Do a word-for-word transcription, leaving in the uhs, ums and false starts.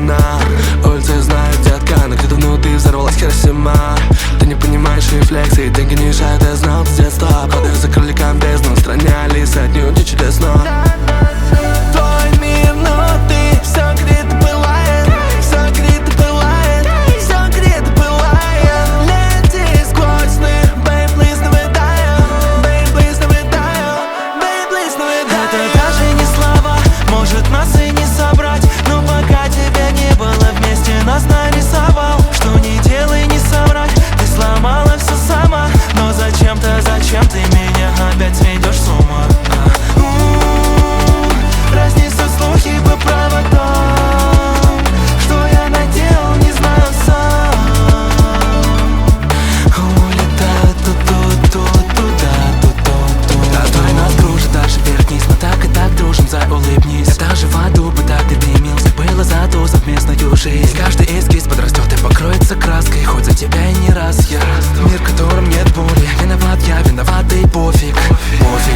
одна. Улицы знают, детка, но где-то внутри взорвалась Хиросима. Ты не понимаешь рефлексии, деньги не мешают, я знал с детства. Падаю за кроликом бездну, в стране Алисы отнюдь не чудесно. Твой мир внутри, все горит и пылает, все горит и пылает, все горит и пылает. Лети сквозь сны, babe, please, never die, babe, please, never die, babe, please, never die. Это даже не слова, может нас и не собрать, но пока тебя не было вместе, нас нарисовал. Что не делай, не соврать, ты сломала все сама, но зачем-то, зачем ты меня опять сведешь с ума? Разнесут слухи по проводам, что я наделал, не знаю сам. Улетаю тут, тут, тут, туда, тут, тут, тут. Давай нас кружит даже вверх-вниз, мы так и так дружим, зай, улыбнись. Я даже в аду бы так не стремился, было за ту совместную жизнь. Каждый эскиз подрастет и покроется краской, хоть за тебя и не раз я. Мир, в котором нет боли, виноват я, виноват и пофиг, пофиг.